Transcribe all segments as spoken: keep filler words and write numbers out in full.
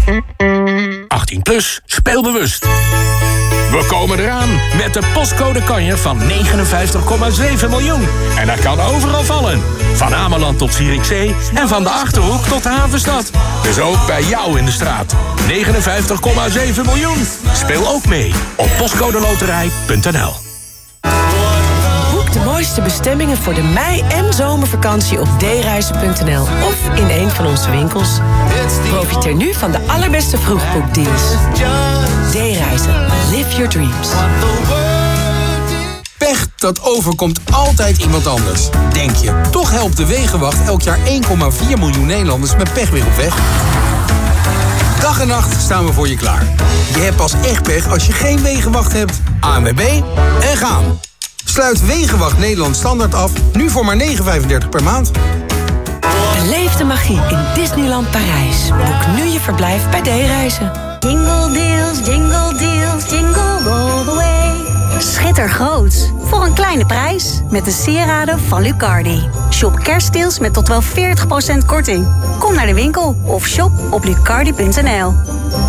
achttien plus, speel bewust. We komen eraan met de postcode kanjer van negenenvijftig komma zeven miljoen. En dat kan overal vallen. Van Ameland tot Zierikzee en van de Achterhoek tot de Havenstad. Dus ook bij jou in de straat. negenenvijftig komma zeven miljoen. Speel ook mee op postcodeloterij punt n l. Boek de mooiste bestemmingen voor de mei- en zomervakantie op d reizen punt n l of in een van onze winkels. Profiteer nu van de allerbeste vroegboekdeals. D-Reizen. Live your dreams. Pech, dat overkomt altijd iemand anders. Denk je, toch helpt de Wegenwacht elk jaar één komma vier miljoen Nederlanders met pech weer op weg? Dag en nacht staan we voor je klaar. Je hebt pas echt pech als je geen Wegenwacht hebt. A N W B en gaan. Sluit Wegenwacht Nederland Standaard af, nu voor maar negen komma vijfendertig per maand. Beleef de magie in Disneyland Parijs. Boek nu je verblijf bij D-Reizen. Jingle deals, jingle deals, jingle all the way. Schitter groot, voor een kleine prijs. Met de sieraden van Lucardi. Shop kerstdeals met tot wel veertig procent korting. Kom naar de winkel of shop op lucardi punt n l.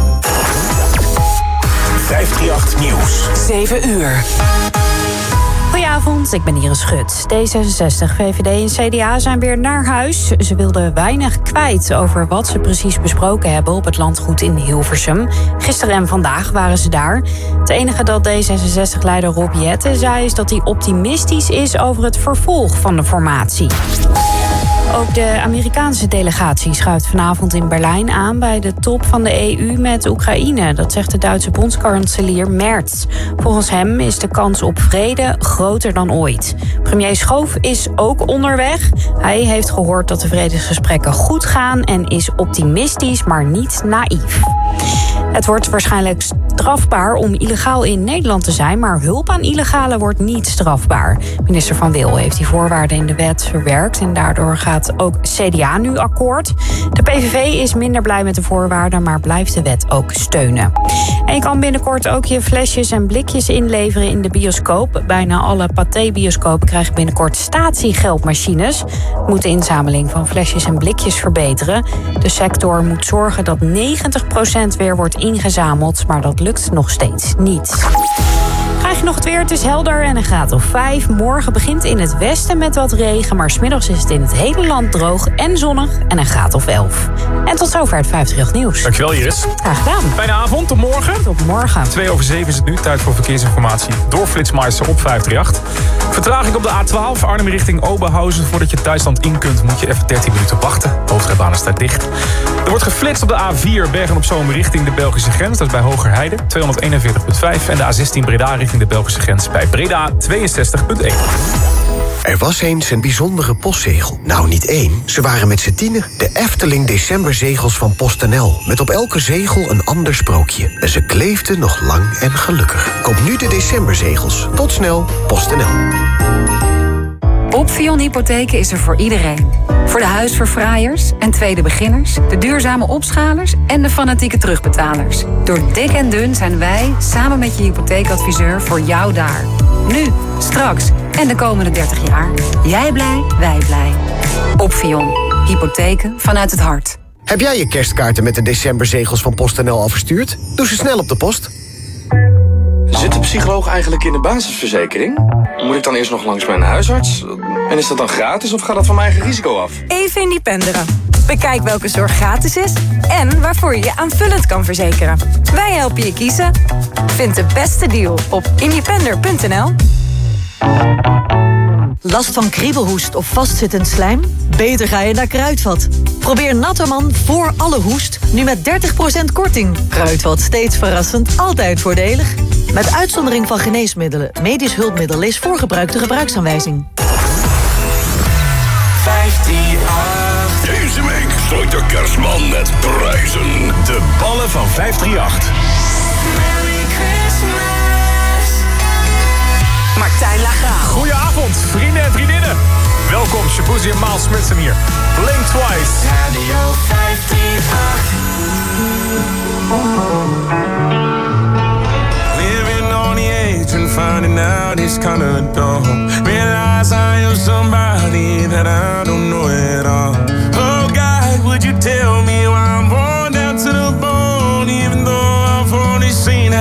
vijfhonderdachttien Nieuws. zeven uur. Goedenavond, ik ben Iris Schut. D zesenzestig, V V D en C D A zijn weer naar huis. Ze wilden weinig kwijt over wat ze precies besproken hebben op het landgoed in Hilversum. Gisteren en vandaag waren ze daar. Het enige dat D zesenzestig-leider Rob Jetten zei is dat hij optimistisch is over het vervolg van de formatie. Ook de Amerikaanse delegatie schuift vanavond in Berlijn aan bij de top van de E U met Oekraïne. Dat zegt de Duitse bondskanselier Merz. Volgens hem is de kans op vrede groter dan ooit. Premier Schoof is ook onderweg. Hij heeft gehoord dat de vredesgesprekken goed gaan en is optimistisch, maar niet naïef. Het wordt waarschijnlijk strafbaar om illegaal in Nederland te zijn, maar hulp aan illegalen wordt niet strafbaar. Minister Van Wil heeft die voorwaarden in de wet verwerkt en daardoor gaat ook C D A nu akkoord. De P V V is minder blij met de voorwaarden, maar blijft de wet ook steunen. En je kan binnenkort ook je flesjes en blikjes inleveren in de bioscoop. Bijna alle Pathé-bioscopen krijgen binnenkort statiegeldmachines. Moet de inzameling van flesjes en blikjes verbeteren. De sector moet zorgen dat negentig procent weer wordt ingezameld, maar dat lukt nog steeds niet. Krijg je nog het weer, het is helder en een graad of vijf. Morgen begint in het westen met wat regen, maar 's middags is het in het hele land droog en zonnig en een graad of elf. En tot zover het vijfhonderdachttien Nieuws. Dankjewel Iris. Graag gedaan. Fijne avond, tot morgen. Tot morgen. Twee over zeven is het nu, tijd voor verkeersinformatie door Flitsmeister op vijfhonderdachttien. Vertraging op de A twaalf, Arnhem richting Oberhausen. Voordat je Duitsland in kunt, moet je even dertien minuten wachten. De hoofdrijbaan is daar dicht. Er wordt geflitst op de A vier, Bergen op Zoom richting de Belgische grens. Dat is bij Hogerheide, tweehonderdeenenveertig komma vijf. En de A zestien Breda richting de Belgische grens bij Breda, tweeënzestig komma één. Er was eens een bijzondere postzegel. Nou, niet één, ze waren met z'n tienen. De Efteling Decemberzegels van PostNL. Met op elke zegel een ander sprookje. En ze kleefden nog lang en gelukkig. Koop nu de Decemberzegels. Tot snel, PostNL. Opvion Hypotheken is er voor iedereen. Voor de huisverfraaiers en tweede beginners, de duurzame opschalers en de fanatieke terugbetalers. Door dik en dun zijn wij, samen met je hypotheekadviseur, voor jou daar. Nu, straks en de komende dertig jaar. Jij blij, wij blij. Opvion. Hypotheken vanuit het hart. Heb jij je kerstkaarten met de Decemberzegels van PostNL al verstuurd? Doe ze snel op de post. Zit de psycholoog eigenlijk in de basisverzekering? Moet ik dan eerst nog langs mijn huisarts? En is dat dan gratis of gaat dat van mijn eigen risico af? Even independeren. Bekijk welke zorg gratis is en waarvoor je je aanvullend kan verzekeren. Wij helpen je kiezen. Vind de beste deal op independer punt n l. Last van kriebelhoest of vastzittend slijm? Beter ga je naar Kruidvat. Probeer Natterman voor alle hoest, nu met dertig procent korting. Kruidvat, steeds verrassend, altijd voordelig. Met uitzondering van geneesmiddelen. Medisch hulpmiddel lees voorgebruikte gebruiksaanwijzing. vijfhonderdachttien. Deze week strooit de kerstman met prijzen. De ballen van vijfhonderdachttien. Merry Christmas. Martijn Lagraaf. Goedenavond, vrienden en vriendinnen. Welkom, Shabuzi en Miles Smith hier. Blink Twice. Radio vijfhonderdachttien. Living on the edge and finding out it's kind of dumb. Realize I am somebody that I don't know at all. Oh God, would you tell me why I'm born down to the bone?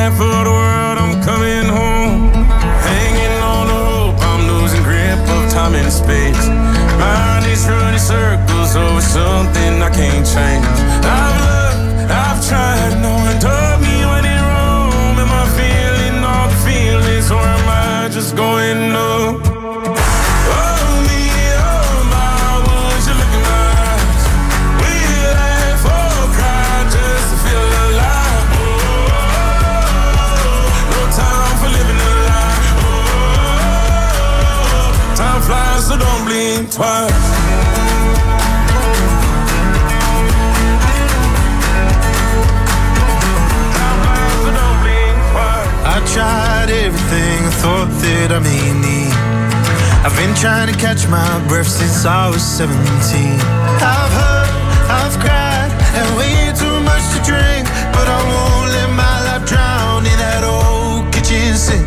half of the world, I'm coming home. Hanging on the hope, I'm losing grip of time and space. Mind is running circles over something I can't change. I've looked, I've tried, no one told me when in Rome. Am I feeling all the feelings, or am I just going up? So don't blink twice. I tried everything I thought that I may need. I've been trying to catch my breath since I was seventeen. I've hurt, I've cried, and way too much to drink, but I won't let my life drown in that old kitchen sink.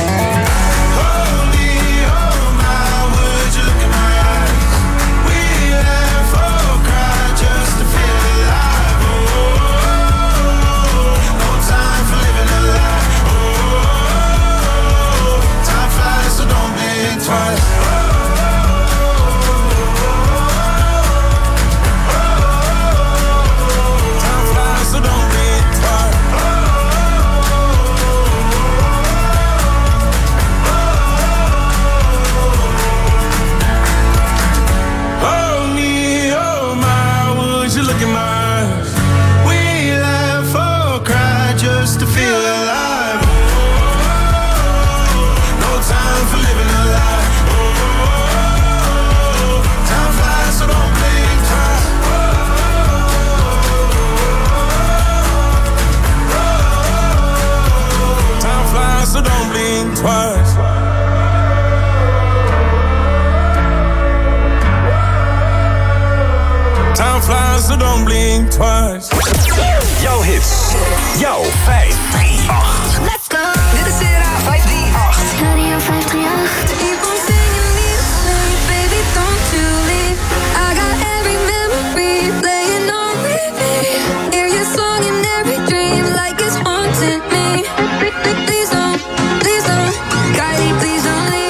So don't blink twice. Jouw hits. Jouw vijf drie acht. Let's go. Dit is Era vijf drie acht. Radio vijf drie acht. Keep on singing me the song, baby, don't you leave. I got every memory playing on repeat. Hear your song in every dream like it's haunting me. Please don't, please don't, Kylie, please don't leave.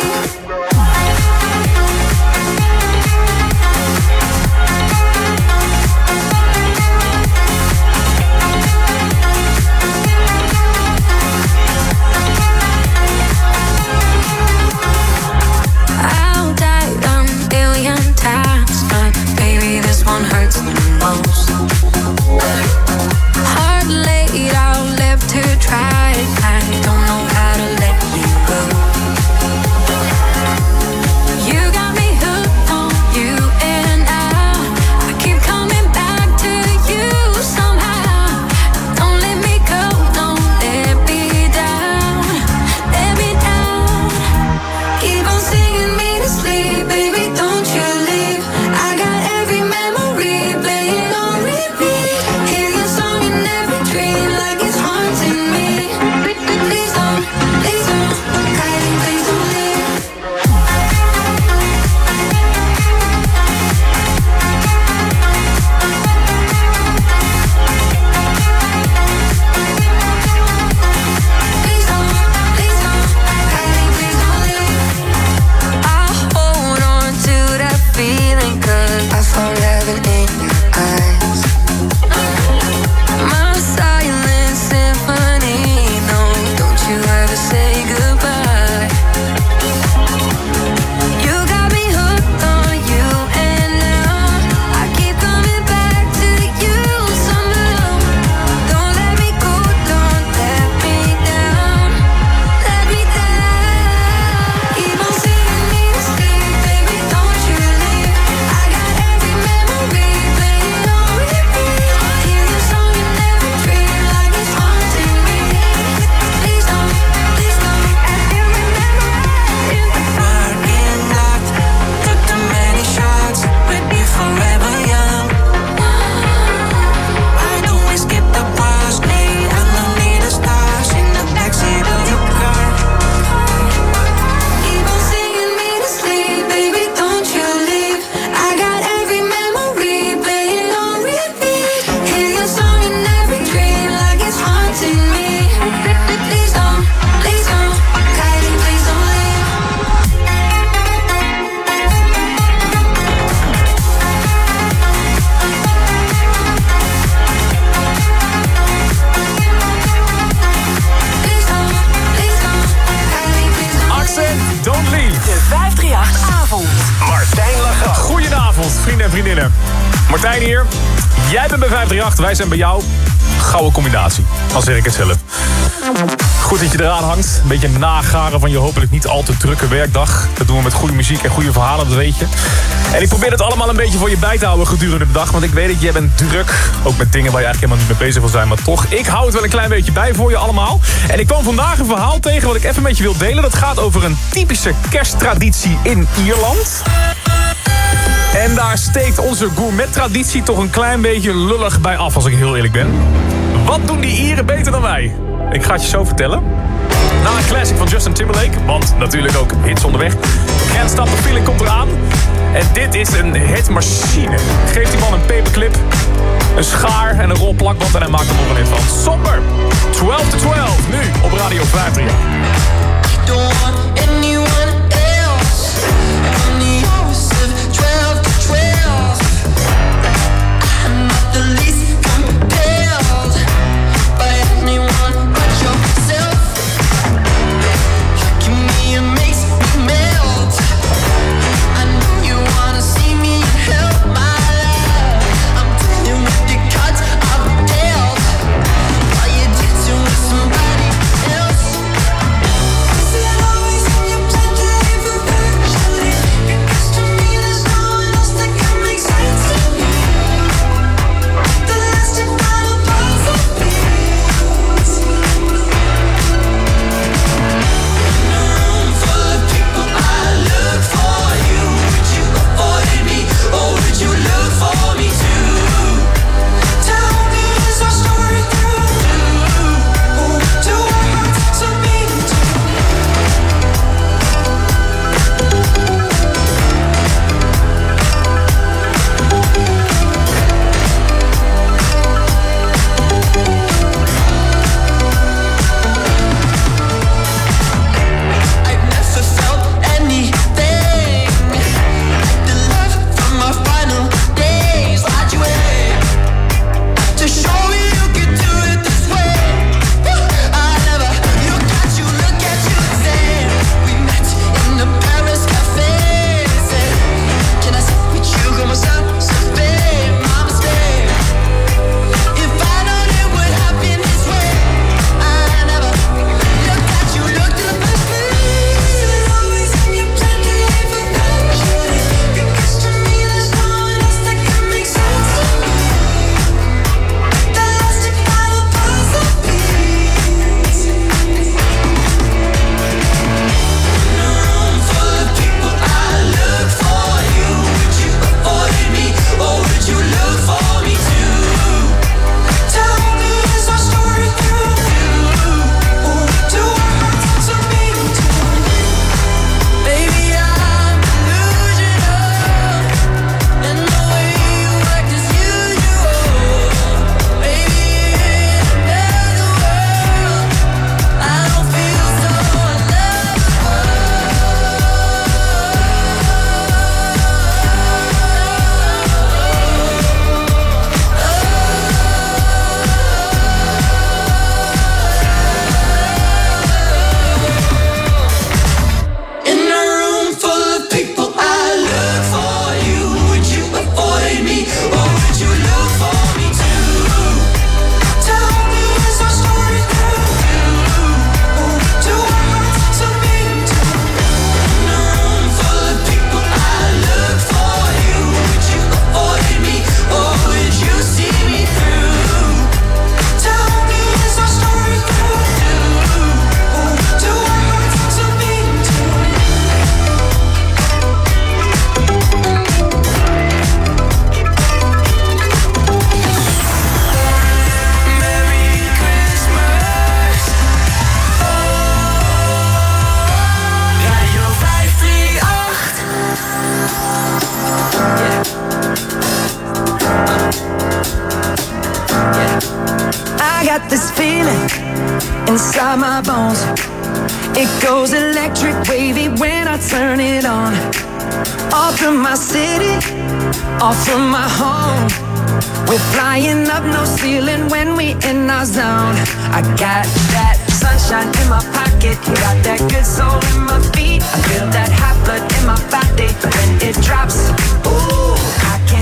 vrienden en vriendinnen. Martijn hier. Jij bent bij vijf drie acht, wij zijn bij jou. Gouden combinatie, al zeg ik het zelf. Goed dat je eraan hangt. Een beetje nagaren van je hopelijk niet al te drukke werkdag. Dat doen we met goede muziek en goede verhalen, dat weet je. En ik probeer het allemaal een beetje voor je bij te houden gedurende de dag. Want ik weet dat jij bent druk. Ook met dingen waar je eigenlijk helemaal niet mee bezig wil zijn. Maar toch, ik hou het wel een klein beetje bij voor je allemaal. En ik kwam vandaag een verhaal tegen wat ik even met je wil delen. Dat gaat over een typische kersttraditie in Ierland. En daar steekt onze gourmet-traditie toch een klein beetje lullig bij af, als ik heel eerlijk ben. Wat doen die Ieren beter dan wij? Ik ga het je zo vertellen. Na een classic van Justin Timberlake, want natuurlijk ook hits onderweg. Can't Stop the Feeling komt eraan. En dit is een hitmachine. Geef die man een paperclip, een schaar en een rol plakband en hij maakt er nog een hit van. Somber, twaalf to twaalf, nu op Radio vijf drie acht. Don't want anyone else. On the opposite, twelve to twelve. I'm not the least compelled by anyone but yourself. Look at me, it makes me melt. I know you wanna see me help my life. I'm dealing with the cards I've dealt. While you're dancing with somebody else. Is it always in your plan to leave eventually? Because to me there's no one else that can make sense to me. The last and final puzzle piece. In a room full of people, I look for you. Would you avoid me, or would you look for me too? Tell me, is our story through? Or do our hearts so beat too? I've never felt anything like the love from our final days. Why'd you wait to show me you could do it this way? I never look at you, look at you the same. We met in the Paris cafe. Said, can I sit with you? Come on, stop, survey my mistake. If I known it would happen this way, I never look at you, look to the best place. Is it always in your plan to leave eventually? Because to me there's no one else that can make sense to me. The last and final puzzle piece. In a room full of people, I look for you. Would you avoid me, or would you look for me too? Tell me, is our story through? Or do our hearts so beat too? Baby, I'm delusional, and the way you act is usual. Maybe in another world, I don't feel so in a room full of people, I look for you. Would you avoid me, or would you look for me too? Tell me, is our story through? Or do our hearts so beat too? In a room full of people, I look for you. Would you avoid me, or would you see me through? Tell me, is our story through? Or do our hearts so beat too? Merry Christmas. Radio vijf drie acht. I got this feeling inside my bones. It goes electric wavy when I turn it on. Off from my city, off from my home. We're flying up, no ceiling when we in our zone. I got that sunshine in my pocket, got that good soul in my feet. I feel that hot blood in my body when it drops. Ooh, I can't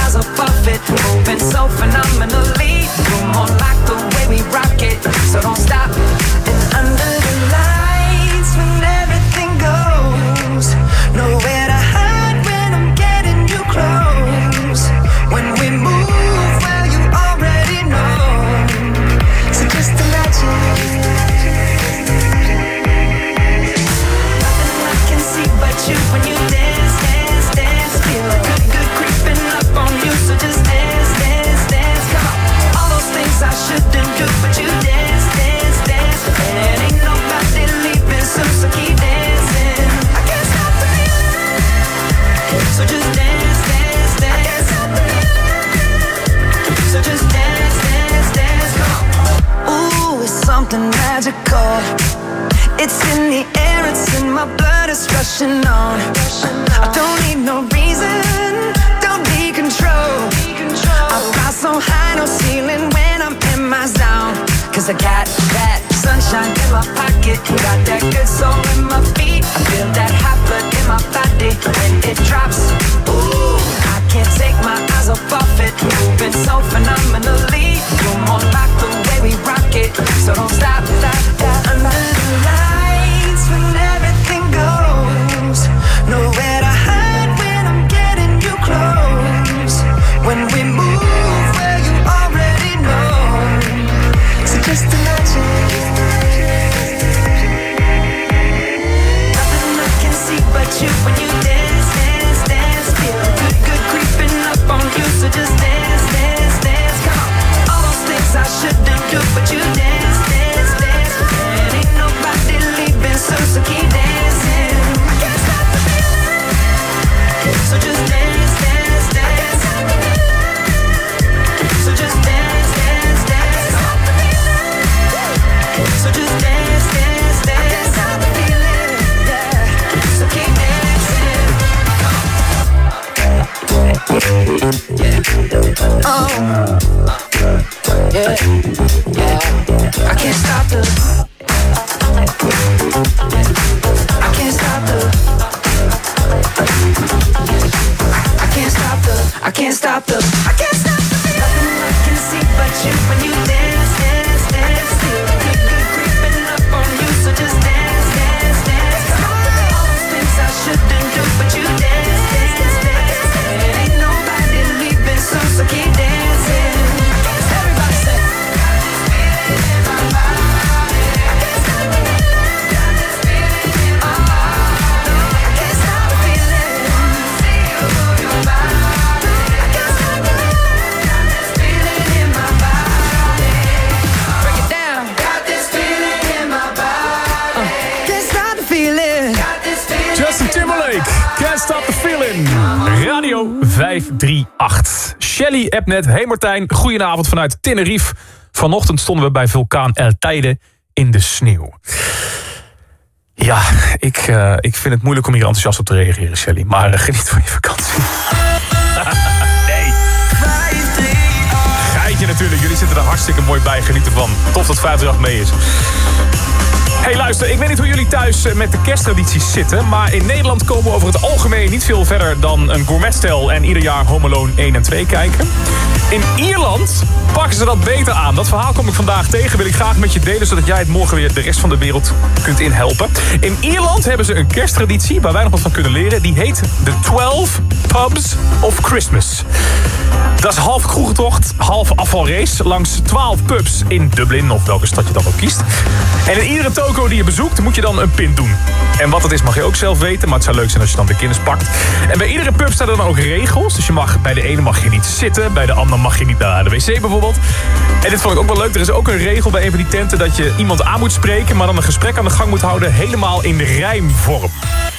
eyes above it, moving so phenomenally. You're more like the way we rock it, so don't stop. And under the lights, when everything goes, nowhere to hide when I'm getting you close. When we move, well, you already know. So just imagine. Nothing I can see but you when you dance, dance, dance. Feel good, good creeping up on you. So just dance, dance, dance. Come on. All those things I shouldn't do, but you dance, dance, dance. And ain't nobody leaving soon, so keep dancing. I can't stop the feeling. So just dance, dance, dance. I can't stop the feeling. So just dance, dance, dance. Come on. Ooh, it's something magical. It's in the air, it's in my blood, it's rushing on. I don't need no reason, don't need control. I fly so high, no ceiling when I'm in my zone. Cause I got that sunshine in my pocket, got that good soul in my feet. I feel that hot blood in my body when it drops. Ooh, I can't take my eyes off of it, moving so phenomenally. You're more like the way we rock it, so don't stop, stop, stop. Under the lights, when everything goes, nowhere to hide when I'm getting you close. When we move, well, you already know. So just imagine. Nothing I can see but you when you dance, dance, dance. Feel good, good creeping up on you. So just dance, dance, dance. Come on. All those things I shouldn't do, but you dance, dance, dance. And ain't nobody leaving soon, so keep dancing. I can't stop the feeling. So just dance, dance, dance. So just dance, dance, dance. So just dance, dance, dance. I can't stop the feeling. Yeah. So keep dancing. Yeah. Oh. Yeah. Yeah. I can't stop the. I can't stop the. I can't stop the. I can't stop the. I can't stop the feeling. Nothing I can see but you when you dance, dance, dance. Feel good, good creeping up on you. So just dance, dance, dance. All those things I shouldn't do, but you dance, dance, dance. And ain't nobody leaving soon, so keep dancing. Everybody say. Got this feeling in my body. I can't stop the feeling. Got this feeling in my body. I can't stop the feeling. See you move your body. I can't stop the feeling. Got this feeling in my body. Break it down. Got this feeling in my body. Can't stop the feeling. Got this feeling. Justin Timberlake, Can't Stop the Feeling. Radio vijf drie acht. Shelly appt net. Hey Martijn, goedenavond vanuit Tenerife. Vanochtend stonden we bij vulkaan El Teide in de sneeuw. Ja, ik, uh, ik vind het moeilijk om hier enthousiast op te reageren, Shelly. Maar uh, geniet van je vakantie. Nee. Geitje natuurlijk, jullie zitten er hartstikke mooi bij. Geniet ervan. Tof dat vijf drie acht mee is. Hey luister, ik weet niet hoe jullie thuis met de kersttradities zitten, maar in Nederland komen we over het algemeen niet veel verder dan een gourmetstel en ieder jaar Home Alone één en twee kijken. In Ierland pakken ze dat beter aan. Dat verhaal kom ik vandaag tegen, wil ik graag met je delen, zodat jij het morgen weer de rest van de wereld kunt inhelpen. In Ierland hebben ze een kersttraditie waar wij nog wat van kunnen leren. Die heet de twelve Pubs of Christmas. Dat is half kroegentocht, half afvalrace langs twaalf pubs in Dublin, of welke stad je dan ook kiest. En in iedere toko die je bezoekt, moet je dan een pint doen. En wat het is mag je ook zelf weten, maar het zou leuk zijn als je dan de kennis pakt. En bij iedere pub staan er dan ook regels. Dus je mag, bij de ene mag je niet zitten, bij de andere mag je niet naar de wc bijvoorbeeld. En dit vond ik ook wel leuk. Er is ook een regel bij een van die tenten dat je iemand aan moet spreken, maar dan een gesprek aan de gang moet houden, helemaal in de rijmvorm.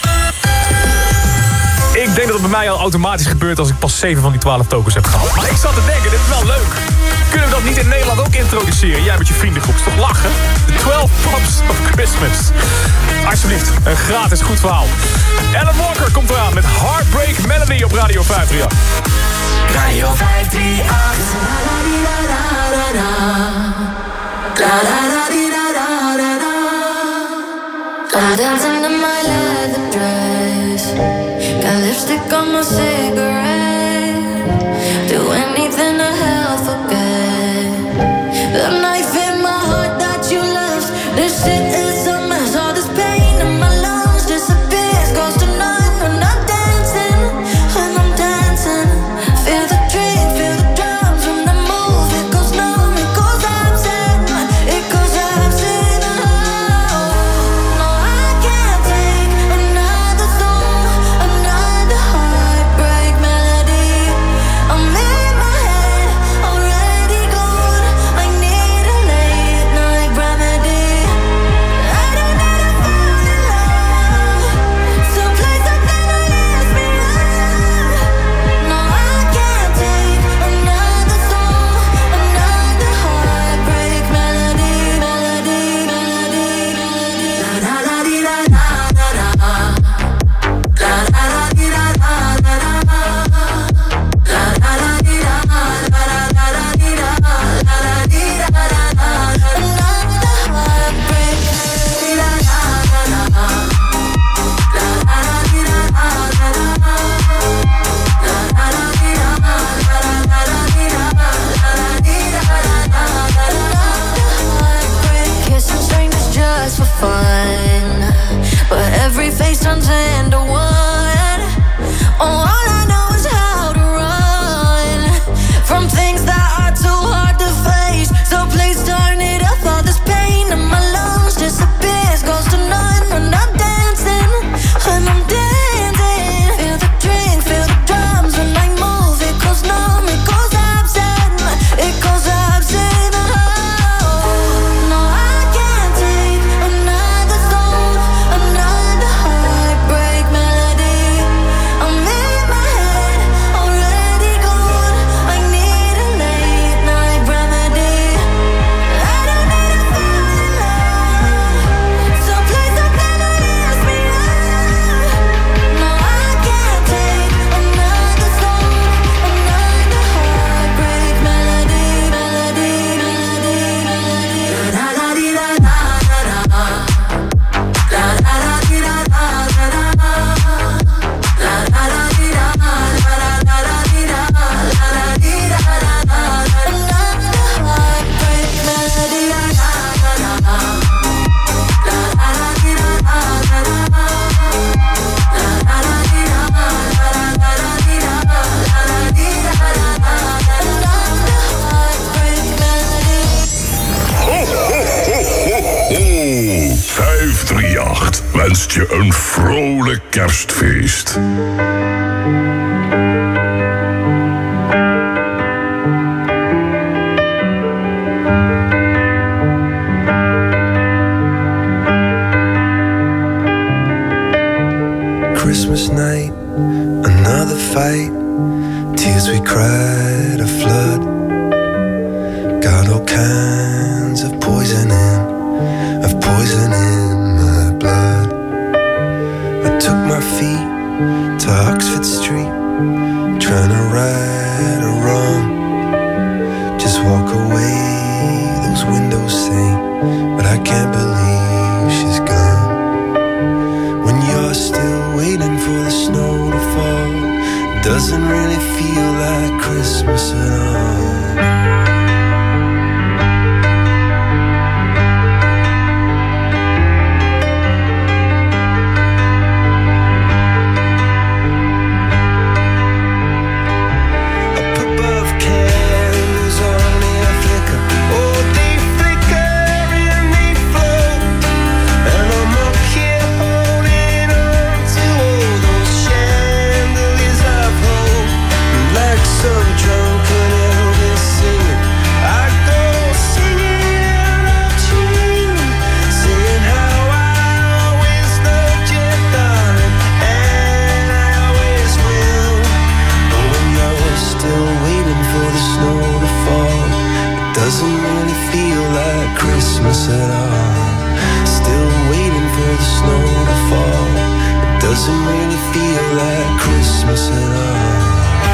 Ik denk dat het bij mij al automatisch gebeurt als ik pas zeven van die twaalf tokens heb gehad. Maar ik zat te denken, dit is wel leuk. Kunnen we dat niet in Nederland ook introduceren? Jij met je vriendengroep, is toch lachen? De twaalf Pubs of Christmas. Alsjeblieft, een gratis goed verhaal. Alan Walker komt eraan met Heartbreak Melody op Radio vijf drie acht. Radio vijf drie acht. Got dancing in my leather dress. Got lipstick on my cigarette. wenst je een vrolijk kerstfeest. Christmas night, another fight. Tears we cried, a flood. Got all kinds of poison in, of poison in my blood. I took my feet to Oxford Street, trying to right a wrong. Just walk away, those windows say, but I can't believe she's gone. When you're still waiting for the snow to fall, it doesn't really feel like Christmas at all. Christmas at all. Still waiting for the snow to fall. It doesn't really feel like Christmas at all.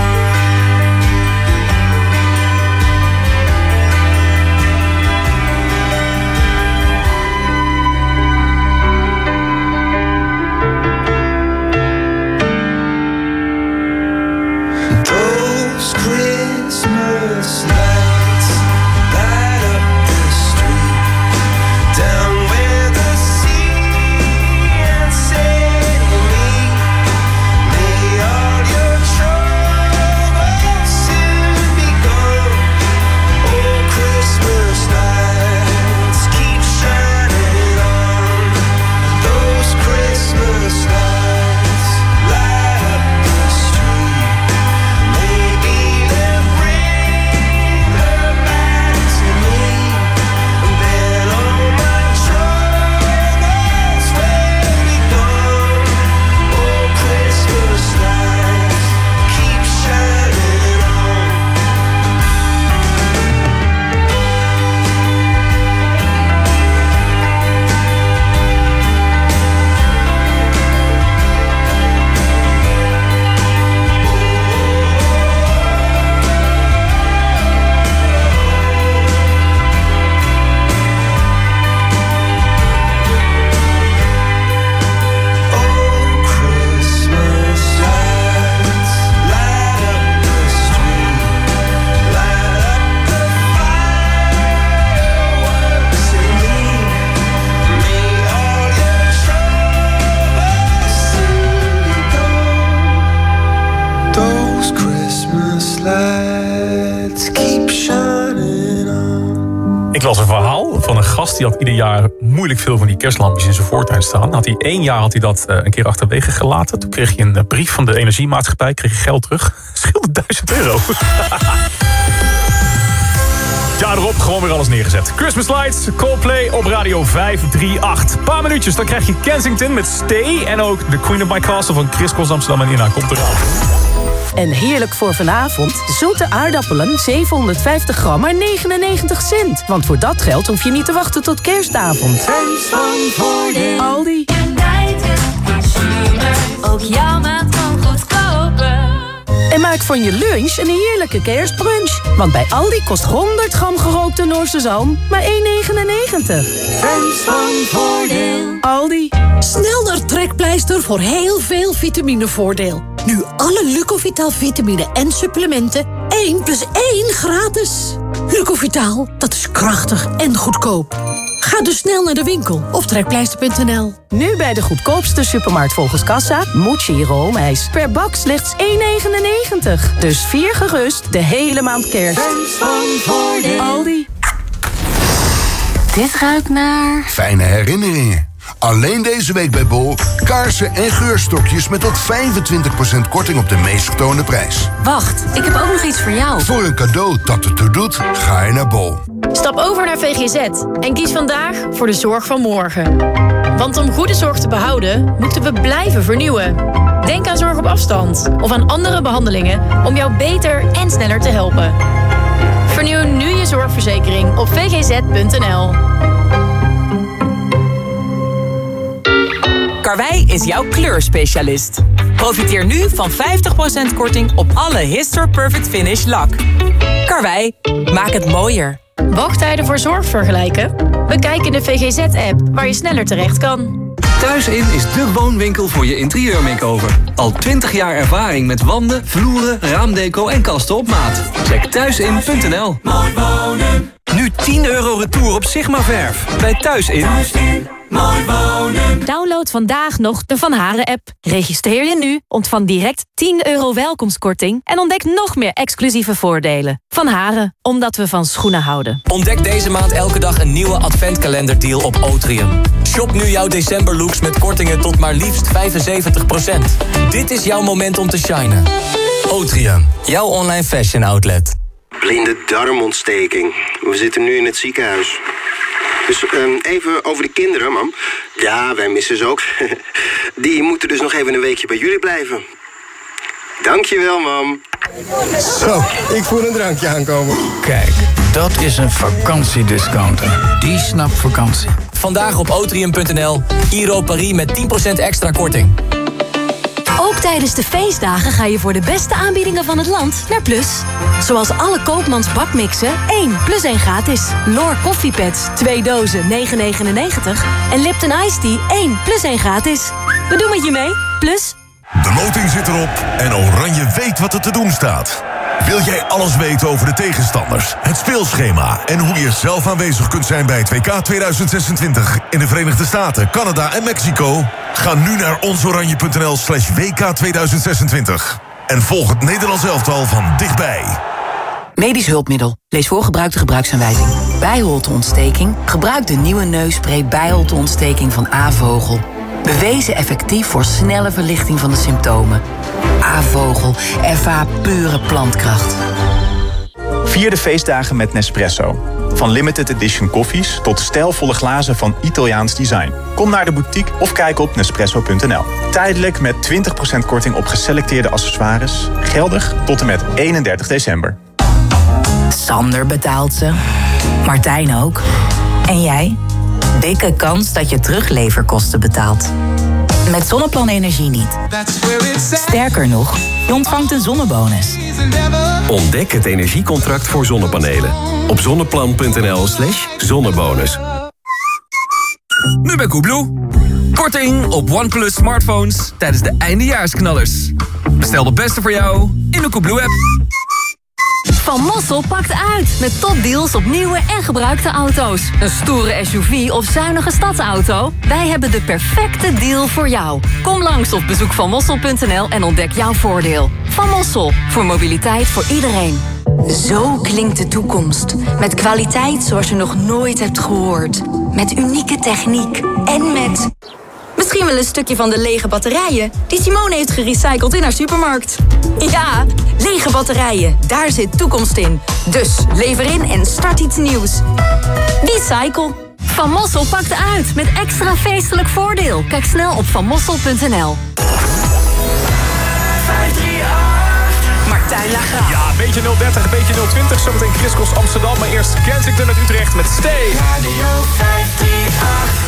Those Christmas lights light up the street, down where the sea and sailing meet. May all your troubles soon be gone. Oh, Christmas lights keep shining on. Those Christmas lights light up the street. Maybe they'll bring her back to me, and then all my troubles will be gone. Oh, Christmas lights keep shining on. Oh, Christmas lights light up the street, light up the fireworks in me. May all your troubles soon be gone. Those Christmas lights keep shining on. Ik las een verhaal van een gast die had ieder jaar moeilijk veel van die kerstlampjes in zijn voortuin staan. Had hij één jaar had hij dat uh, een keer achterwege gelaten. Toen kreeg hij een uh, brief van de energiemaatschappij, kreeg hij geld terug. Scheelde duizend euro. Ja, erop gewoon weer alles neergezet. Christmas Lights, Coldplay op Radio vijf drie acht. Een paar minuutjes, dan krijg je Kensington met Stay. En ook The Queen of My Castle van Chris Cross Amsterdam en Ina komt eraan. En heerlijk voor vanavond, zoete aardappelen zevenhonderdvijftig gram maar negenennegentig cent. Want voor dat geld hoef je niet te wachten tot kerstavond. Fans van Voordeel. Aldi. United Consumer. Ook jouw maand kan goedkoper. En maak van je lunch een heerlijke kerstbrunch. Want bij Aldi kost honderd gram gerookte Noorse zalm maar één negenennegentig. Fans van Voordeel. Aldi. Snel naar Trekpleister voor heel veel vitaminevoordeel. Nu alle Lucovital vitamine en supplementen één plus één gratis. Lucovital, dat is krachtig en goedkoop. Ga dus snel naar de winkel op trekpleister punt n l. Nu bij de goedkoopste supermarkt volgens kassa, Mochi roomijs. Per bak slechts één negenennegentig. Dus vier gerust de hele maand kerst. Fans van Voordeel. Aldi. Dit ruikt naar... Fijne herinneringen. Alleen deze week bij Bol. Kaarsen en geurstokjes met tot vijfentwintig procent korting op de meest getoonde prijs. Wacht, ik heb ook nog iets voor jou. Voor een cadeau dat ertoe doet, ga je naar Bol. Stap over naar V G Z en kies vandaag voor de zorg van morgen. Want om goede zorg te behouden, moeten we blijven vernieuwen. Denk aan zorg op afstand of aan andere behandelingen om jou beter en sneller te helpen. Vernieuw nu je zorgverzekering op v g z punt n l. Karwei is jouw kleurspecialist. Profiteer nu van vijftig procent korting op alle Histor Perfect Finish lak. Karwei, maak het mooier. Wachttijden voor zorg vergelijken? Bekijk in de V G Z-app waar je sneller terecht kan. Thuisin is de woonwinkel voor je interieurmakeover. Al twintig jaar ervaring met wanden, vloeren, raamdeco en kasten op maat. Check thuisin punt n l. Mooi wonen. Nu tien euro retour op Sigma verf. Bij Thuisin. Thuisin. Mooi wonen. Download vandaag nog de Van Haren-app. Registreer je nu, ontvang direct tien euro welkomstkorting... en ontdek nog meer exclusieve voordelen. Van Haren, omdat we van schoenen houden. Ontdek deze maand elke dag een nieuwe adventkalenderdeal op Otrium. Shop nu jouw decemberlooks met kortingen tot maar liefst vijfenzeventig procent. Dit is jouw moment om te shinen. Otrium, jouw online fashion outlet. Blinde darmontsteking. We zitten nu in het ziekenhuis. Dus um, even over de kinderen, mam. Ja, wij missen ze ook. Die moeten dus nog even een weekje bij jullie blijven. Dankjewel, mam. Zo, ik voel een drankje aankomen. Kijk, dat is een vakantiediscounter. Die snapt vakantie. Vandaag op otrium punt n l. Iro Paris met tien procent extra korting. Ook tijdens de feestdagen ga je voor de beste aanbiedingen van het land naar Plus. Zoals alle Koopmans bakmixen, één plus één gratis. Noor koffiepads, twee dozen, negen negenennegentig. En Lipton Ice Tea, één plus één gratis. We doen met je mee, Plus. De loting zit erop en Oranje weet wat er te doen staat. Wil jij alles weten over de tegenstanders, het speelschema... en hoe je zelf aanwezig kunt zijn bij het W K tweeduizend zesentwintig... in de Verenigde Staten, Canada en Mexico? Ga nu naar onsoranje punt n l slash W K tweeduizend zesentwintig. En volg het Nederlands elftal van dichtbij. Medisch hulpmiddel. Lees voor gebruikte gebruiksaanwijzing. Bijholteontsteking. Gebruik de nieuwe neusspray bijholteontsteking van A-Vogel. Bewezen effectief voor snelle verlichting van de symptomen. A-Vogel. Ervaar pure plantkracht. Vier de feestdagen met Nespresso. Van limited edition koffies tot stijlvolle glazen van Italiaans design. Kom naar de boutique of kijk op nespresso punt n l. Tijdelijk met twintig procent korting op geselecteerde accessoires. Geldig tot en met eenendertig december. Sander betaalt ze. Martijn ook. En jij? Dikke kans dat je terugleverkosten betaalt. Met Zonneplan Energie niet. Sterker nog, je ontvangt een zonnebonus. Ontdek het energiecontract voor zonnepanelen. Op zonneplan punt n l slash zonnebonus. Nu bij Koebloe. Korting op OnePlus smartphones tijdens de eindejaarsknallers. Bestel de beste voor jou in de Koebloe-app. Van Mossel pakt uit met topdeals op nieuwe en gebruikte auto's. Een stoere S U V of zuinige stadsauto? Wij hebben de perfecte deal voor jou. Kom langs of bezoek van mossel punt n l en ontdek jouw voordeel. Van Mossel, voor mobiliteit voor iedereen. Zo klinkt de toekomst. Met kwaliteit zoals je nog nooit hebt gehoord. Met unieke techniek en met... misschien wel een stukje van de lege batterijen die Simone heeft gerecycled in haar supermarkt. Ja, lege batterijen, daar zit toekomst in. Dus lever in en start iets nieuws. Recycle. Van Mossel pakt uit met extra feestelijk voordeel. Kijk snel op van mossel punt n l. Martijn Lagraaf. Ja, beetje nul dertig, beetje nul twintig. Zometeen Chris Cross Amsterdam. Maar eerst Kensington uit Utrecht met Stay. Radio vijfhonderdachtendertig.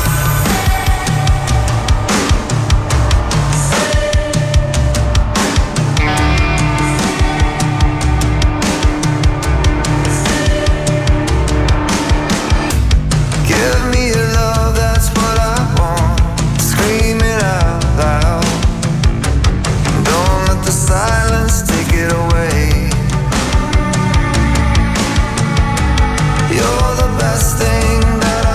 Give me your love, that's what I want. Scream it out loud. Don't let the silence take it away. You're the best thing that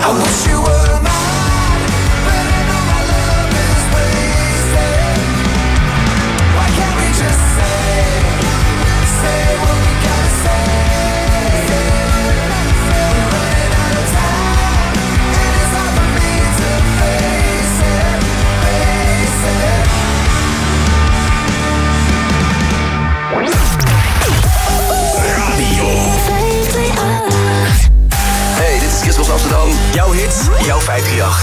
wish you were mine, but I know my love is wasted. Why can't we just say, say what we gotta say? We're running out of time, and it's hard for me to face it, face it. Radio. Hey, dit is Kissels Amsterdam. Jouw hits, jouw vijf drie acht.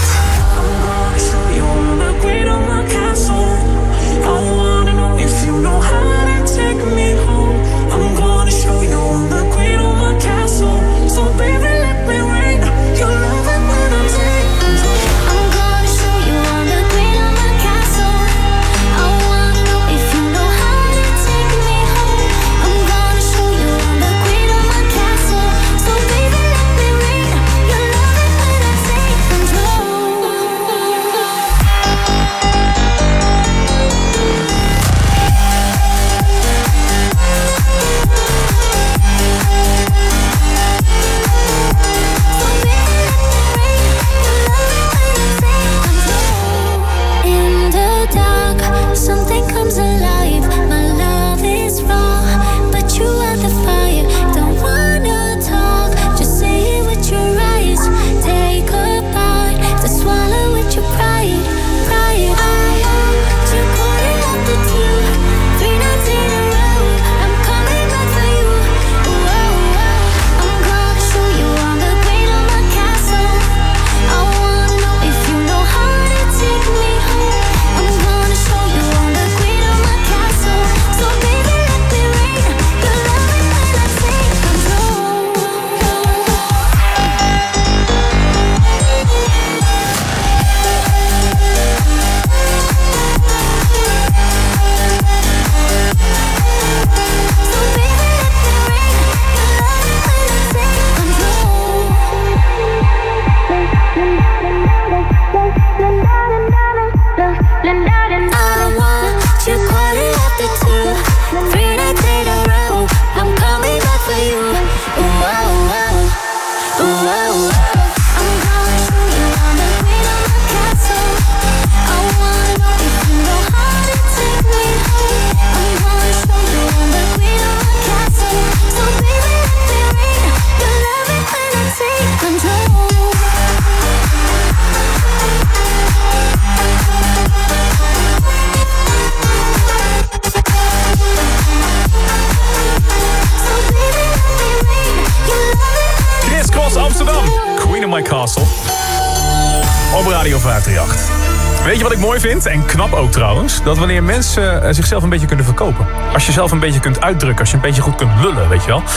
Op Radio vijf drie acht. Weet je wat ik mooi vind, en knap ook trouwens? Dat wanneer mensen uh, zichzelf een beetje kunnen verkopen. Als je zelf een beetje kunt uitdrukken, als je een beetje goed kunt lullen, weet je wel.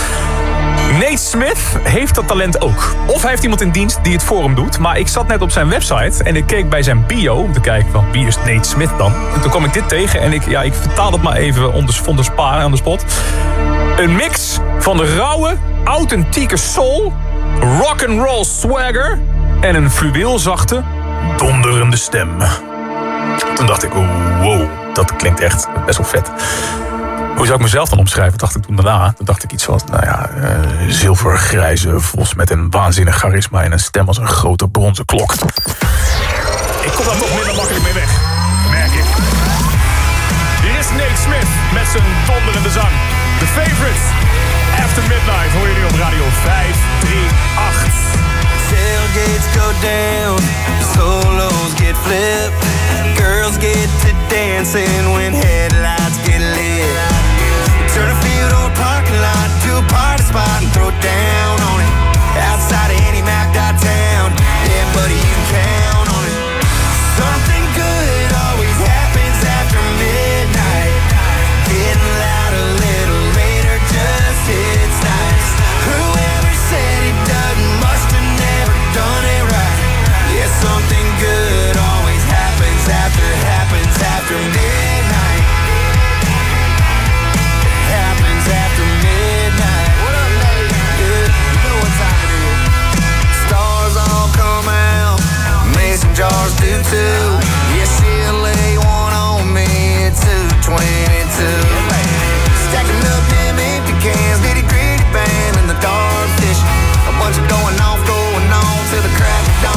Nate Smith heeft dat talent ook. Of hij heeft iemand in dienst die het voor hem doet. Maar ik zat net op zijn website en ik keek bij zijn bio om te kijken van wie is Nate Smith dan. En toen kwam ik dit tegen en ik, ja, ik vertaal het maar even on the, on the spot, on the spot. Een mix van de rauwe, authentieke soul, rock'n'roll swagger en een fluweelzachte, donderende stem. Toen dacht ik, wow, dat klinkt echt best wel vet. Hoe zou ik mezelf dan omschrijven? Dacht ik toen daarna. Toen dacht ik iets van, nou ja, uh, zilvergrijze vos met een waanzinnig charisma en een stem als een grote bronzen klok. Ik kom daar toch minder makkelijk mee weg, merk ik. Hier is Nate Smith met zijn donderende zang. The Favorite, After Midnight, hoor je nu op Radio vijf drie acht. Tailgates go down, solos get flipped, girls get to dancing when headlights get lit. Turn a field or a parking lot to a party spot and throw down on it. Outside of any Mac downtown, yeah buddy you can count on it. Something good always happens after midnight. Getting loud a little later just hits nice. Whoever said he doesn't must have never done it right. Yeah, something good always happens after, happens after midnight. Happens after midnight. What up, lady? Good, you know what time it is. Stars all come out, mason jars do too. Yeah, she'll lay one on me at two twenty-two. Stacking up them empty cans, nitty gritty band in the dark fishing. A bunch of going off, going on till the crack of dawn.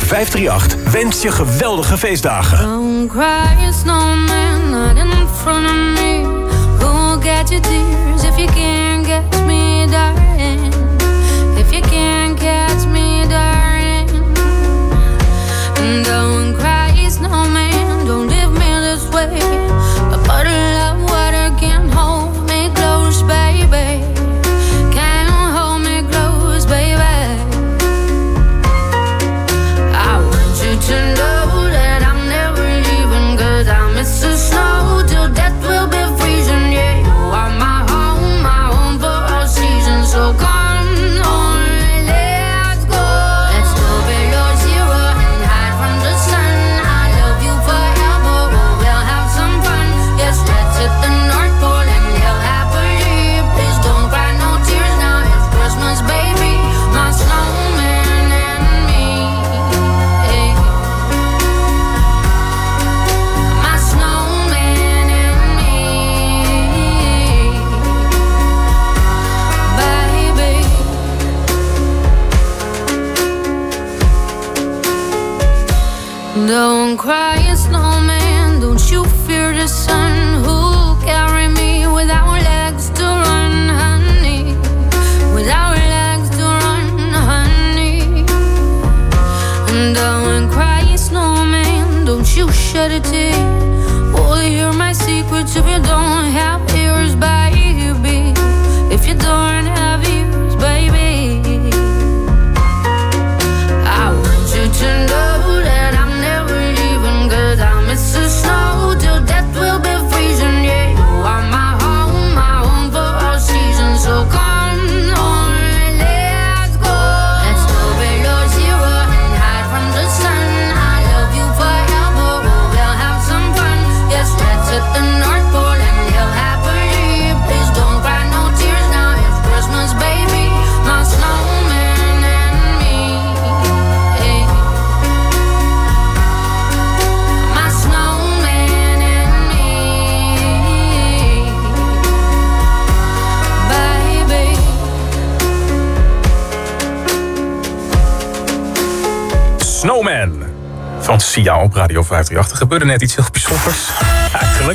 vijf drie acht wenst je geweldige feestdagen. Don't cry, snowman, not in front of me. Who'll get your tears if you can't catch me, darling? If you can't catch me, darling. And don't cry, snowman, don't leave me this way. A bottle of water can't hold me close, baby. Can't hold me close, baby. I want you to know that I'm never leaving, 'cause I miss the snow till death will be freezing. Yeah, you are my home, my home for all seasons. So come on, let's go. Let's go below zero and hide from the sun. I love you forever, oh, we'll have some fun. Yes, let's hit the North Pole and live happily. Please don't cry, no tears now. It's Christmas, baby. My snowman and me. Hey. My snowman and me. Baby. Don't cry, snowman, don't you fear the sun. Who'll carry me without legs to run, honey? Without legs to run, honey. And don't cry, snowman, don't you shed a tear. Will you hear my secrets if you don't have ears, baby? If you don't have ears, baby. I want you to know that I'm never leaving, 'cause I miss the snow till death will be freezing. Yeah, you are my home, my home for all seasons. So come on, let's go. Let's go below zero and hide from the sun. I love you forever, oh, we'll have some fun. Yes, let's hit the North Pole and live happily. Please don't cry, no tears now. It's Christmas, baby. My snowman and me. Hey. My snowman and me. Baby. Snowman van Sia op Radio vijf drie acht. Er gebeurde net iets heel bijzonders. Eigenlijk.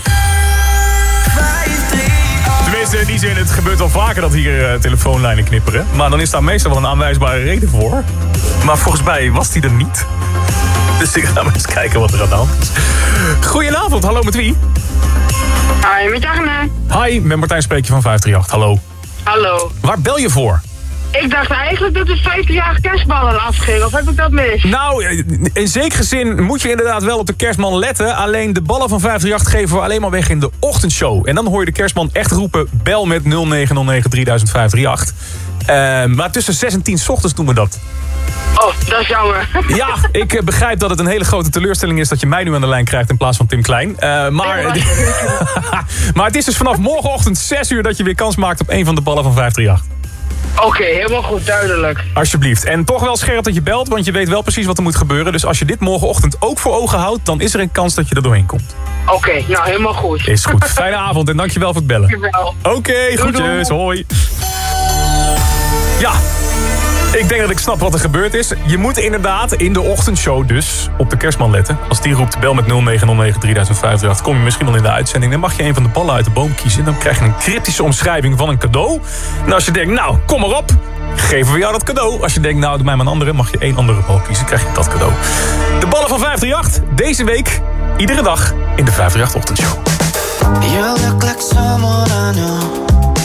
Tenminste, in die zin, het gebeurt wel vaker dat hier uh, telefoonlijnen knipperen. Maar dan is daar meestal wel een aanwijsbare reden voor. Maar volgens mij was die er niet. Dus ik ga maar eens kijken wat er aan de hand is. Goedenavond, hallo met wie? Hi, met Agne. Hi, met Martijn Spreekje van vijf drie acht, hallo. Hallo. Waar bel je voor? Ik dacht eigenlijk dat de vijftigjarige kerstbal al afging, of heb ik dat mis? Nou, in zekere zin moet je inderdaad wel op de kerstman letten. Alleen de ballen van vijf drie acht geven we alleen maar weg in de ochtendshow. En dan hoor je de kerstman echt roepen, bel met nul negen nul negen drie duizend vijf drie acht. Uh, maar tussen zes en tien 's ochtends doen we dat. Oh, dat is jammer. Ja, ik uh, begrijp dat het een hele grote teleurstelling is dat je mij nu aan de lijn krijgt in plaats van Tim Klein. Uh, maar, maar het is dus vanaf morgenochtend zes uur dat je weer kans maakt op een van de ballen van vijf drie acht. Oké, okay, helemaal goed, duidelijk. Alsjeblieft. En toch wel scherp dat je belt, want je weet wel precies wat er moet gebeuren. Dus als je dit morgenochtend ook voor ogen houdt, dan is er een kans dat je er doorheen komt. Oké, okay, nou helemaal goed. Is goed. Fijne avond en dankjewel voor het bellen. Dankjewel. Oké, okay, groetjes. Hoi. Ja. Ik denk dat ik snap wat er gebeurd is. Je moet inderdaad in de ochtendshow dus op de kerstman letten. Als die roept bel met nul negen nul negen drie duizend vijf drie acht, kom je misschien al in de uitzending. Dan mag je een van de ballen uit de boom kiezen. Dan krijg je een cryptische omschrijving van een cadeau. En als je denkt, nou, kom maar op, geven we jou dat cadeau. Als je denkt, nou, doe mij maar een andere, mag je één andere bal kiezen. Krijg je dat cadeau. De ballen van vijf drie acht, deze week, iedere dag in de vijf drie acht ochtendshow. You look like someone I know.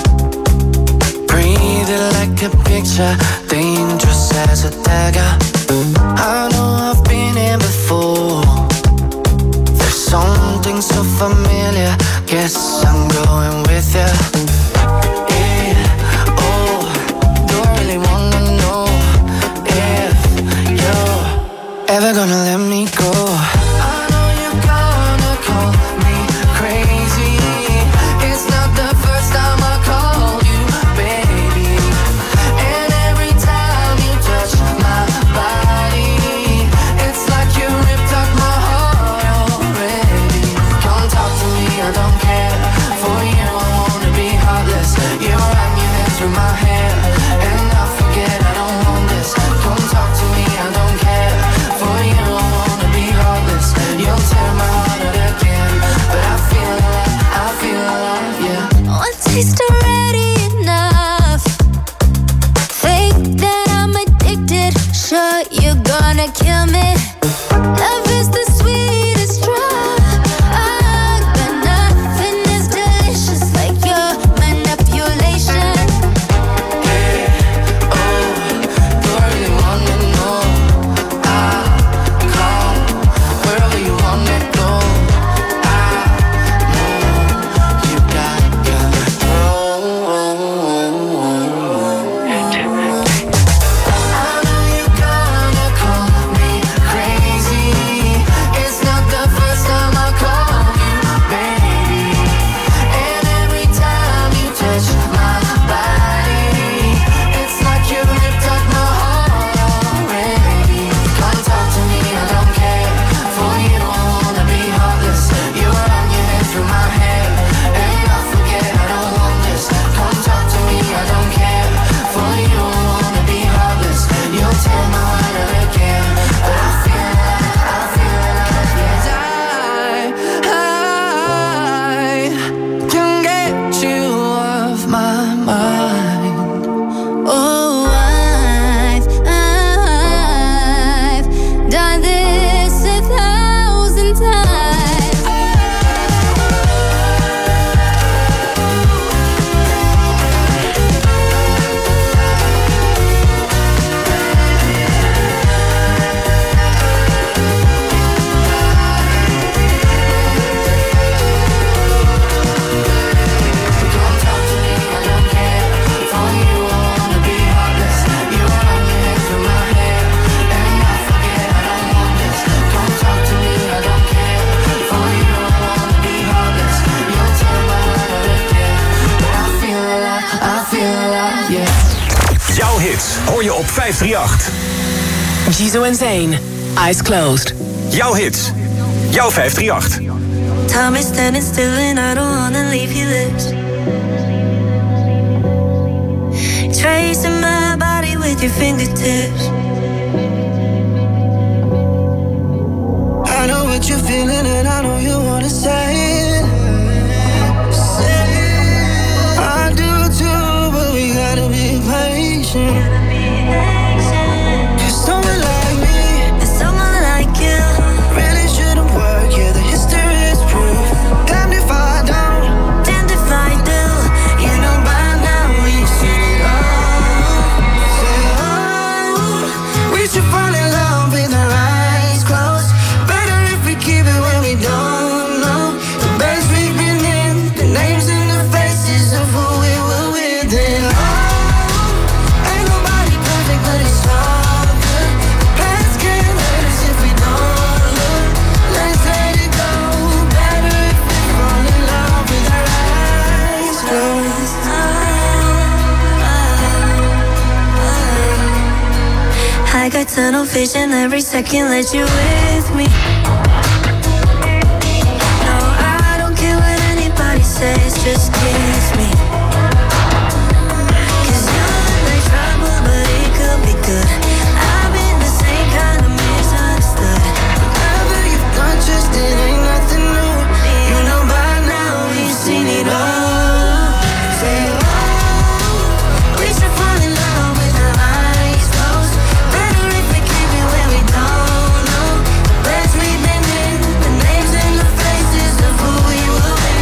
Breathing like a picture, dangerous as a dagger. I know I've been here before. There's something so familiar. Guess I'm going with you. Yeah, oh, don't really wanna know if you're ever gonna let me go. I know you're gonna call me crazy. It's not the first time I called you baby. And every time you touch my body, it's like you ripped up my heart already. Come talk to me, I don't care. For you I wanna be heartless. hoor je op vijf drie acht. Jizo en Zayn, Eyes Closed. Jouw hits, jouw vijf drie acht. Time is standing still and I don't wanna leave your lips. Tracing my body with your fingertips. I know what you're feeling and I know you wanna say it. Say it. I do too, but we gotta be patient. Cause someone like me and someone like you really shouldn't work. Yeah, the history is proof. Damned if I don't, damned if I do. You know by now we've seen it all. Say, oh, we should fall in love with our eyes closed. Keep it when we don't know the best we've been in, the names and the faces of who we were with. And oh, ain't nobody perfect, but it's all good. The past can't hurt us if we don't look. Let's let it go. Better if we fall in love with our eyes closed. I got tunnel vision every second that you're with me. Says just kiss me. Cause you're like trouble, but it could be good. I've been the same kind of misunderstood. Whatever you've done, just it ain't nothing new. You know by now we've seen it all. Say oh, we should fall in love with our eyes closed. Better if we keep it when we don't know the best we've been in, the names and the faces of who we were with.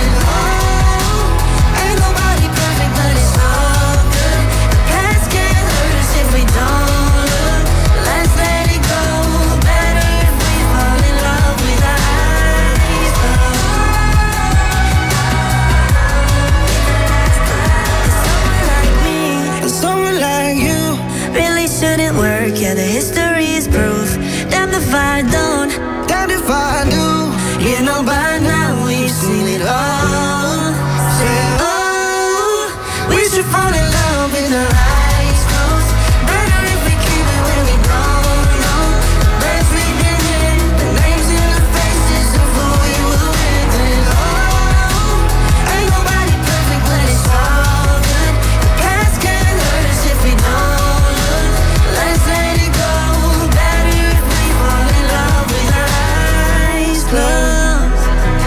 Work, yeah, the history is proof. Damn if I don't, damn if I do. You know by now we've seen it all. Say, oh, we should fall in love with our eyes closed. Better if we keep it when we don't know the best we've been in, the names and the faces of who we were with. And oh, ain't nobody perfect, but it's all good. The past can't hurt us if we don't. Let's let it go. Better if we fall in love with our eyes closed.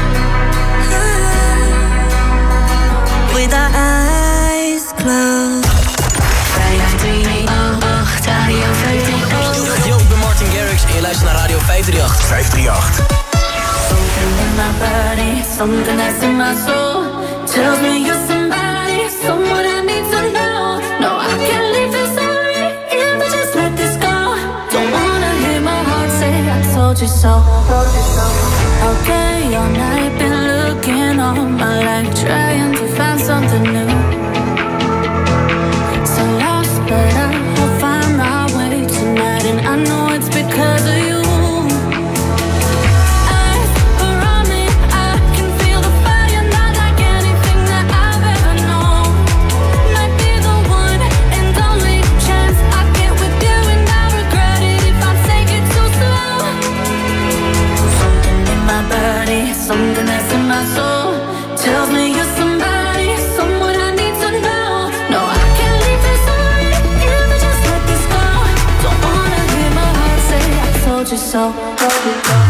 With our eyes closed. Yo, ik ben Martin Garrix en je luistert naar Radio vijf drie acht. vijf drie acht. Something in my body, something that's in my soul tells me you're somebody, someone I need to know. No, I can't leave this story if I just let this go. Don't wanna hear my heart say I told you so. Okay, all night been looking all my life, trying to find something new. So lost, but I'll find my way tonight, and I know it's because of you. Something that's in my soul tells me you're somebody, someone I need to know. No, I can't leave this story if I just let this go. Don't wanna hear my heart say I told you so. Told you so.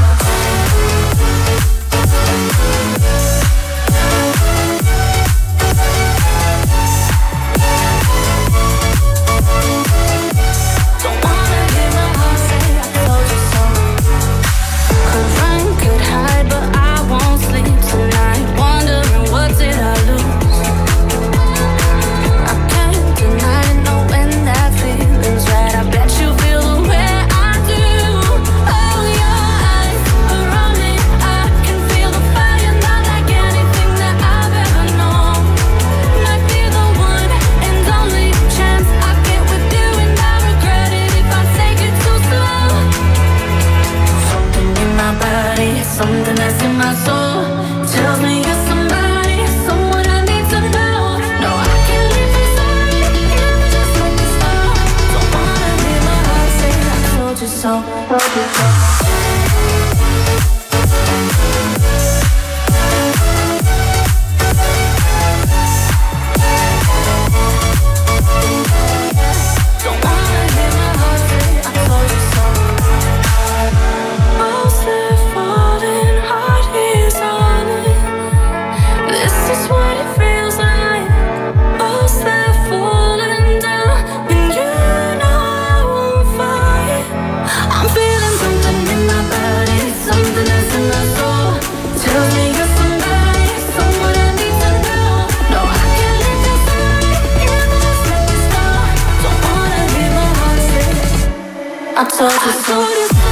Something that's in my soul tells me you're somebody, someone I need to know. No, I can't leave this story if I just let this go. so, told you so. I told you so.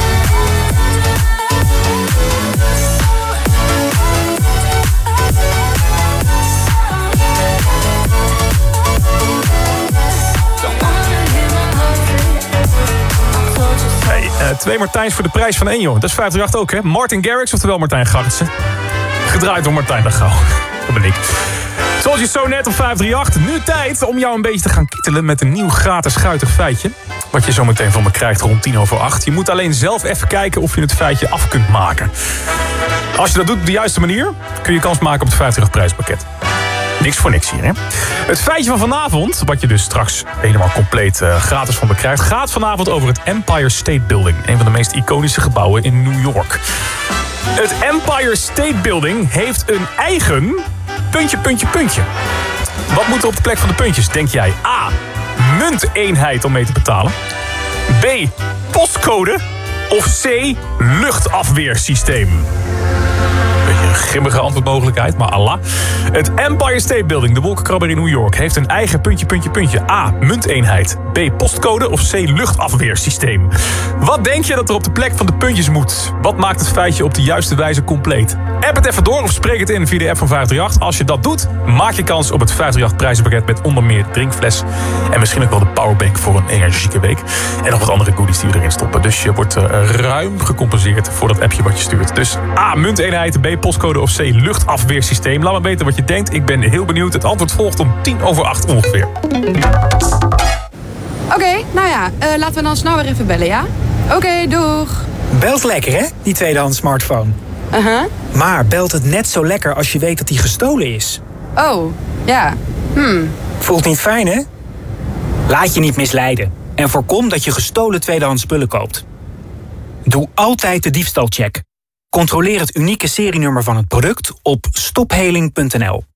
Hey, uh, twee Martijns voor de prijs van één, joh. Dat is vijfhonderdachttien ook, hè? Martin Garrix, oftewel Martijn Garritsen. Gedraaid door Martijn de Gauw. Dat ben ik. Zoals je zo net op vijfhonderdachttien. Nu tijd om jou een beetje te gaan kietelen met een nieuw gratis guitig feitje. Wat je zo meteen van me krijgt rond tien over acht. Je moet alleen zelf even kijken of je het feitje af kunt maken. Als je dat doet op de juiste manier, kun je kans maken op het vijfhonderdachttien prijspakket. Niks voor niks hier, hè? Het feitje van vanavond, wat je dus straks helemaal compleet uh, gratis van me krijgt, gaat vanavond over het Empire State Building. Een van de meest iconische gebouwen in New York. Het Empire State Building heeft een eigen puntje, puntje, puntje. Wat moet er op de plek van de puntjes, denk jij? A. Munteenheid om mee te betalen. B. Postcode. Of C. Luchtafweersysteem. Beetje een grimmige antwoordmogelijkheid, maar Allah. Het Empire State Building, de wolkenkrabber in New York, heeft een eigen puntje, puntje, puntje. A. Munteenheid. B. Postcode. Of C. Luchtafweersysteem. Wat denk je dat er op de plek van de puntjes moet? Wat maakt het feitje op de juiste wijze compleet? App het even door of spreek het in via de app van vijfhonderdachttien. Als je dat doet, maak je kans op het vijfhonderdachttien prijzenpakket met onder meer drinkfles. En misschien ook wel de powerbank voor een energieke week. En nog wat andere goodies die we erin stoppen. Dus je wordt uh, ruim gecompenseerd voor dat appje wat je stuurt. Dus A. Munteenheid. B. Postcode. Of C. Luchtafweersysteem. Laat me weten wat je denkt. Ik ben heel benieuwd. Het antwoord volgt om tien over acht ongeveer. Oké, okay, nou ja, uh, laten we dan snel weer even bellen, ja? Oké, okay, doeg. Belt lekker, hè, die tweedehands smartphone. Uh-huh. Maar belt het net zo lekker als je weet dat die gestolen is. Oh, ja. Hmm. Voelt niet fijn, hè? Laat je niet misleiden. En voorkom dat je gestolen tweedehands spullen koopt. Doe altijd de diefstalcheck. Controleer het unieke serienummer van het product op stopheling punt n l.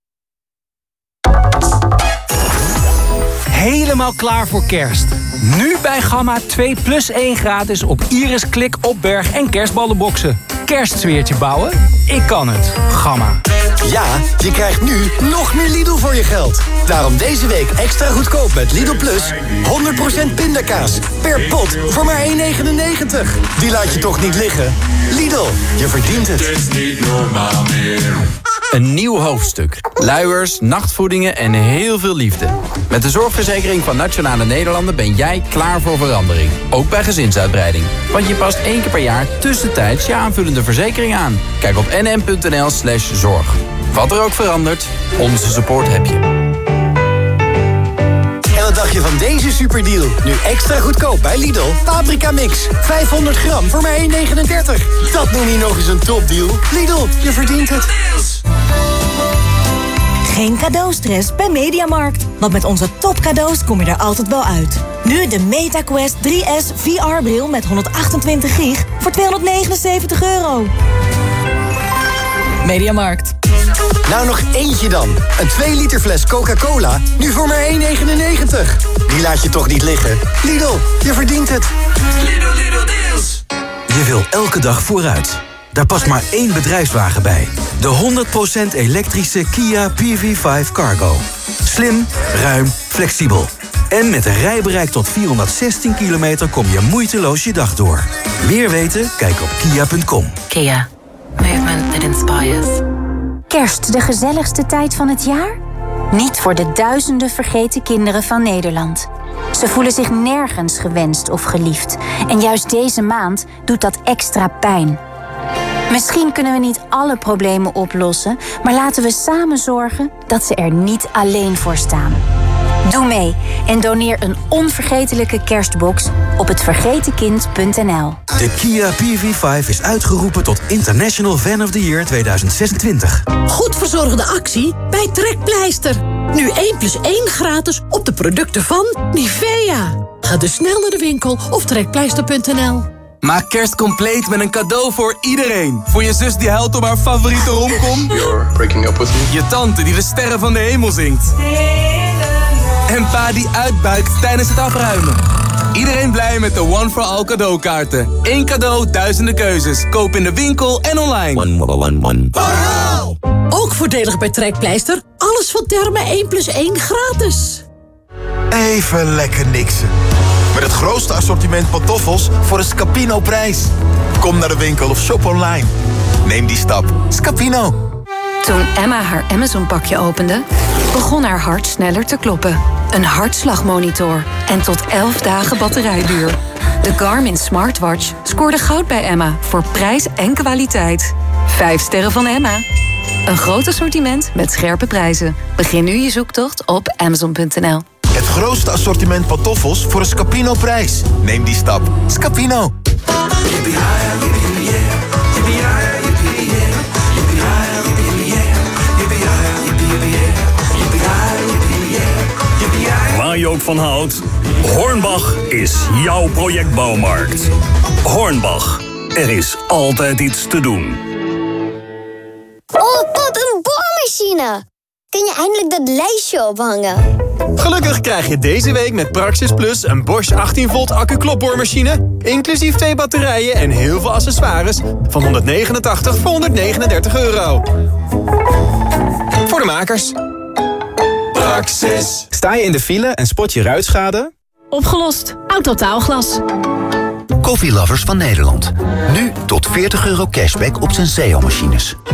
Helemaal klaar voor kerst. Nu bij Gamma twee plus één gratis op Iris, Klik, Opberg en kerstballenboxen. Kerstsfeertje bouwen? Ik kan het. Gamma. Ja, je krijgt nu nog meer Lidl voor je geld. Daarom deze week extra goedkoop met Lidl Plus. honderd procent pindakaas. Per pot voor maar één negenennegentig. Die laat je toch niet liggen? Lidl, je verdient het. Het is niet normaal meer. Een nieuw hoofdstuk. Luiers, nachtvoedingen en heel veel liefde. Met de zorgverzekering van Nationale Nederlanden ben jij klaar voor verandering. Ook bij gezinsuitbreiding. Want je past één keer per jaar tussentijds je aanvullende verzekering aan. Kijk op n m punt n l slash zorg. Wat er ook verandert, onze support heb je. En wat dacht je van deze superdeal? Nu extra goedkoop bij Lidl. Paprika mix. vijfhonderd gram voor maar één negenendertig. Dat noem je nog eens een topdeal. Lidl, je verdient het. Geen cadeaustress bij Mediamarkt. Want met onze topcadeaus kom je er altijd wel uit. Nu de MetaQuest drie S V R-bril met honderdachtentwintig gig voor tweehonderdnegenenzeventig euro. Mediamarkt. Nou, nog eentje dan. Een twee liter fles Coca-Cola, nu voor maar één negenennegentig. Die laat je toch niet liggen? Lidl, je verdient het. Lidl, Lidl deals. Je wil elke dag vooruit. Daar past maar één bedrijfswagen bij. De honderd procent elektrische Kia P V vijf Cargo. Slim, ruim, flexibel. En met een rijbereik tot vierhonderdzestien kilometer kom je moeiteloos je dag door. Meer weten? Kijk op kia punt com. Kia. Movement that inspires. Kerst de gezelligste tijd van het jaar? Niet voor de duizenden vergeten kinderen van Nederland. Ze voelen zich nergens gewenst of geliefd. En juist deze maand doet dat extra pijn. Misschien kunnen we niet alle problemen oplossen, maar laten we samen zorgen dat ze er niet alleen voor staan. Doe mee en doneer een onvergetelijke kerstbox op het vergeten kind punt n l. De Kia P V vijf is uitgeroepen tot International Van of the Year tweeduizend zesentwintig. Goed verzorgde actie bij Trekpleister. Nu één plus één gratis op de producten van Nivea. Ga dus snel naar de winkel of trekpleister punt n l. Maak kerst compleet met een cadeau voor iedereen. Voor je zus die huilt om haar favoriete romcom. You're breaking up with me. Je tante die de sterren van de hemel zingt. En pa die uitbuikt tijdens het afruimen. Iedereen blij met de One for All cadeaukaarten. Eén cadeau, duizenden keuzes. Koop in de winkel en online. One, one, one. Wow! Ook voordelig bij Trekpleister. Alles van Therme één plus één gratis. Even lekker niksen. Met het grootste assortiment pantoffels voor een Scapino-prijs. Kom naar de winkel of shop online. Neem die stap. Scapino. Toen Emma haar Amazon-pakje opende, begon haar hart sneller te kloppen. Een hartslagmonitor en tot elf dagen batterijduur. De Garmin Smartwatch scoorde goud bij Emma voor prijs en kwaliteit. Vijf sterren van Emma. Een groot assortiment met scherpe prijzen. Begin nu je zoektocht op amazon punt n l. Het grootste assortiment pantoffels voor een Scapino-prijs. Neem die stap. Scapino. Waar je ook van houdt, Hornbach is jouw projectbouwmarkt. Hornbach, er is altijd iets te doen. Oh, pap, een boormachine! Kun je eindelijk dat lijstje ophangen? Gelukkig krijg je deze week met Praxis Plus een Bosch achttien volt accu-klopboormachine, inclusief twee batterijen en heel veel accessoires van honderdnegenentachtig voor honderdnegenendertig euro. Voor de makers. Praxis. Sta je in de file en spot je ruitschade? Opgelost. Autotaalglas. Coffee Lovers van Nederland. Nu tot veertig euro cashback op Senseo machines.